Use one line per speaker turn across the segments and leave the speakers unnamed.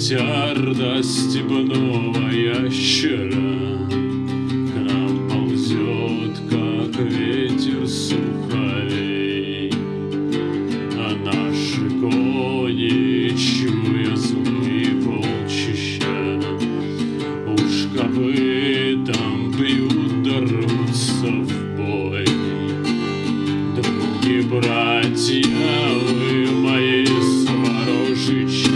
Орда степного ящера к нам ползет, как ветер сухарей, а наши кони, чуя злые полчища, уж копытом бьют, да рвутся в бой. Други, братья, вы мои сворожичи,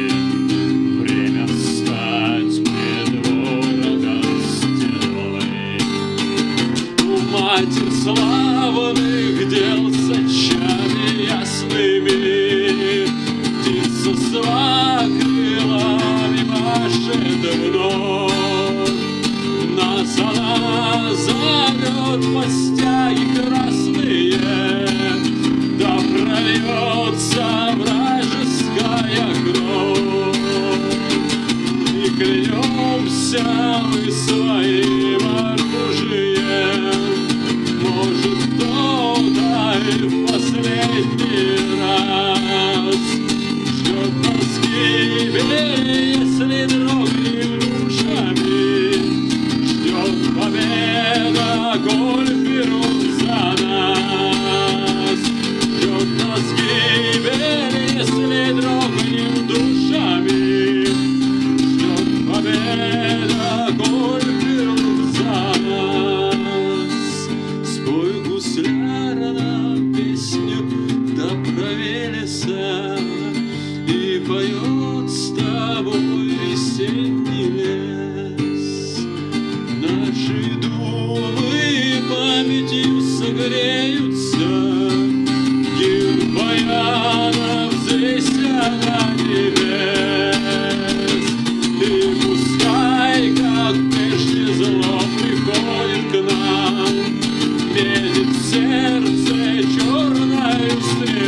матерь славных дел с очами ясными, птица с крылами машет вновь. Нас она зовет по стяги красные, да прольется вражеская кровь. И клянемся мы своим оружием, может, кто-то и в последний раз ждет нас гибель, если дрогнем душами, ждет победа, коль берут за нас. Ждет нас гибель, если дрогнем душами, ждет победа, коль берут за нас. Спой, гусляра, нам песню, да про Велеса, и поет с тобой весенний лес. Наши думы памятью согреются, гимн баянов взвеся на небес. И пускай, как прежде, зло приходит к нам, медит в сердце черною стрелой.